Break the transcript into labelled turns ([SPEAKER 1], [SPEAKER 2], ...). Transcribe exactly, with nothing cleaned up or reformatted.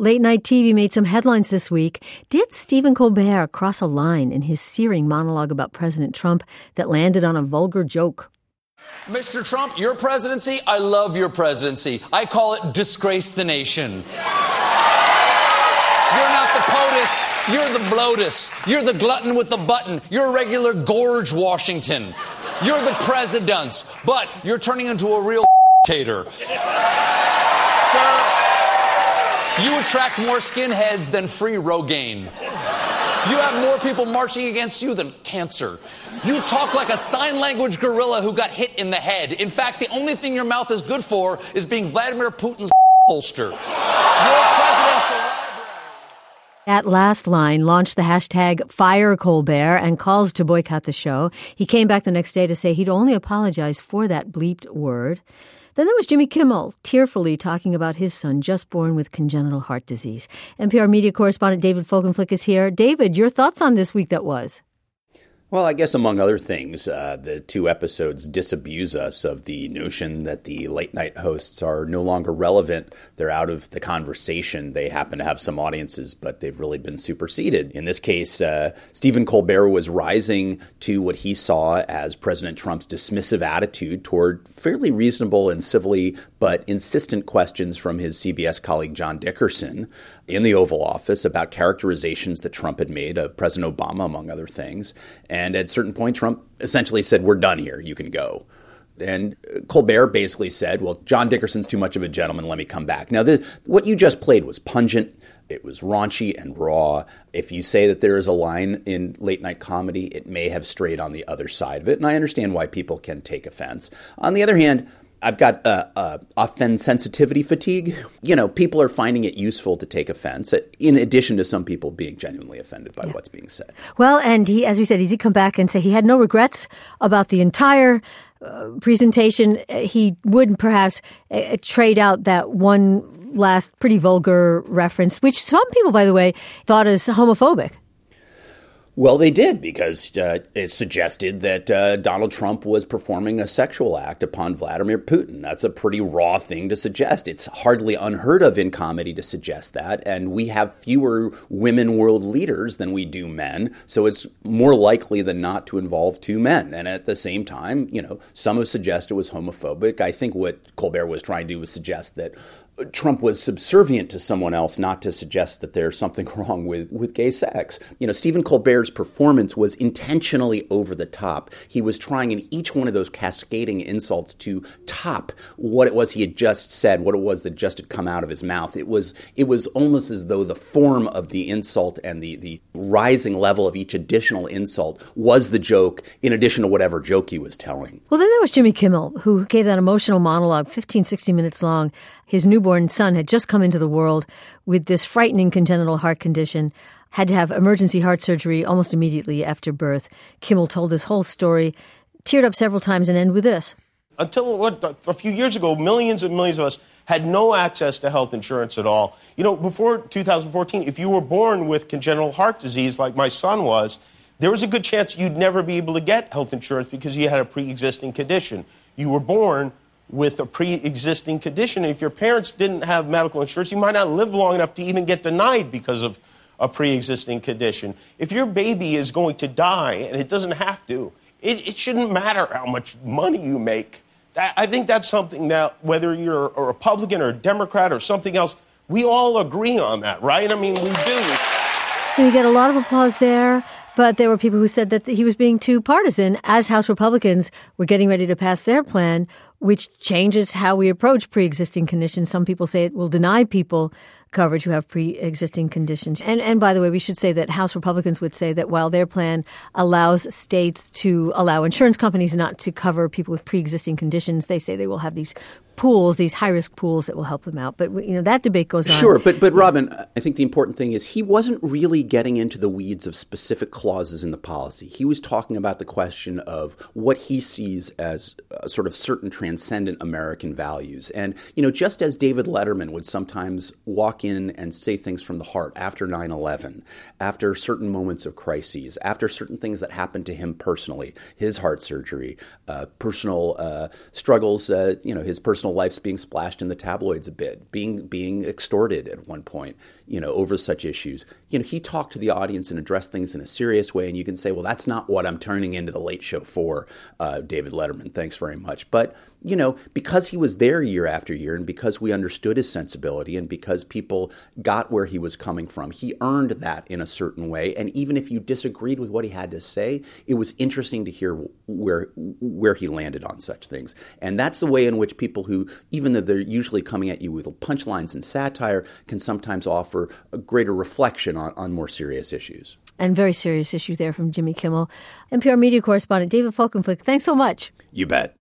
[SPEAKER 1] late night T V made some headlines this week. Did Stephen Colbert cross a line in his searing monologue about President Trump that landed on a vulgar joke?
[SPEAKER 2] Mister Trump, your presidency, I love your presidency. I call it disgrace the nation. You're not the POTUS, you're the bloatus. You're the glutton with the button. You're a regular Gorge Washington. You're the presidents, but you're turning into a real tater. Sir, you attract more skinheads than free Rogaine. You have more people marching against you than cancer. You talk like a sign language gorilla who got hit in the head. In fact, the only thing your mouth is good for is being Vladimir Putin's holster. Your presidential library.
[SPEAKER 1] That last line launched the hashtag Fire Colbert and calls to boycott the show. He came back the next day to say he'd only apologize for that bleeped word. Then there was Jimmy Kimmel, tearfully talking about his son just born with congenital heart disease. N P R media correspondent David Folkenflik is here. David, your thoughts on this week that was?
[SPEAKER 3] Well, I guess among other things, uh, the two episodes disabuse us of the notion that the late-night hosts are no longer relevant. They're out of the conversation. They happen to have some audiences, but they've really been superseded. In this case, uh, Stephen Colbert was rising to what he saw as President Trump's dismissive attitude toward fairly reasonable and civilly but insistent questions from his C B S colleague John Dickerson in the Oval Office about characterizations that Trump had made of President Obama, among other things. And at a certain point, Trump essentially said, we're done here. You can go. And Colbert basically said, well, John Dickerson's too much of a gentleman. Let me come back. Now, the, what you just played was pungent. It was raunchy and raw. If you say that there is a line in late night comedy, it may have strayed on the other side of it. And I understand why people can take offense. On the other hand, I've got uh, uh, offense sensitivity fatigue. You know, people are finding it useful to take offense, in addition to some people being genuinely offended by yeah. what's being said.
[SPEAKER 1] Well, and he, as we said, he did come back and say he had no regrets about the entire uh, presentation. He would perhaps uh, trade out that one last pretty vulgar reference, which some people, by the way, thought is homophobic.
[SPEAKER 3] Well, they did, because uh, it suggested that uh, Donald Trump was performing a sexual act upon Vladimir Putin. That's a pretty raw thing to suggest. It's hardly unheard of in comedy to suggest that. And we have fewer women world leaders than we do men. So it's more likely than not to involve two men. And at the same time, you know, some have suggested it was homophobic. I think what Colbert was trying to do was suggest that Trump was subservient to someone else, not to suggest that there's something wrong with, with gay sex. You know, Stephen Colbert's performance was intentionally over the top. He was trying in each one of those cascading insults to top what it was he had just said, what it was that just had come out of his mouth. It was it was almost as though the form of the insult and the, the rising level of each additional insult was the joke, in addition to whatever joke he was telling.
[SPEAKER 1] Well, then there was Jimmy Kimmel, who gave that emotional monologue, fifteen, sixteen minutes long. His newborn son had just come into the world with this frightening congenital heart condition, had to have emergency heart surgery almost immediately after birth. Kimmel told his whole story, teared up several times, and ended with this.
[SPEAKER 4] Until what, a few years ago, millions and millions of us had no access to health insurance at all. You know, before two thousand fourteen, if you were born with congenital heart disease like my son was, there was a good chance you'd never be able to get health insurance because you had a pre-existing condition. You were born with a pre-existing condition. If your parents didn't have medical insurance, you might not live long enough to even get denied because of a pre-existing condition. If your baby is going to die, and it doesn't have to, it, it shouldn't matter how much money you make. That, I think that's something that, whether you're a Republican or a Democrat or something else, we all agree on that, right? I mean, we do.
[SPEAKER 1] So you get a lot of applause there. But there were people who said that he was being too partisan as House Republicans were getting ready to pass their plan, which changes how we approach pre-existing conditions. Some people say it will deny people coverage who have pre-existing conditions. And, and by the way, we should say that House Republicans would say that while their plan allows states to allow insurance companies not to cover people with pre-existing conditions, they say they will have these pools, these high-risk pools that will help them out. But, you know, that debate goes on.
[SPEAKER 3] Sure, but, but Robin, I think the important thing is he wasn't really getting into the weeds of specific clauses in the policy. He was talking about the question of what he sees as uh, sort of certain transcendent American values. And, you know, just as David Letterman would sometimes walk in and say things from the heart after nine eleven, after certain moments of crises, after certain things that happened to him personally, his heart surgery, uh, personal uh, struggles, uh, you know, his personal personal life's being splashed in the tabloids a bit, being being extorted at one point, you know, over such issues. You know, he talked to the audience and addressed things in a serious way, and you can say, well, that's not what I'm turning into the Late Show for, uh, David Letterman. Thanks very much. But, you know, because he was there year after year, and because we understood his sensibility, and because people got where he was coming from, he earned that in a certain way. And even if you disagreed with what he had to say, it was interesting to hear where where he landed on such things. And that's the way in which people who, even though they're usually coming at you with punchlines and satire, can sometimes offer a greater reflection on, on more serious issues.
[SPEAKER 1] And very serious issue there from Jimmy Kimmel. N P R media correspondent David Folkenflik, thanks so much.
[SPEAKER 3] You bet.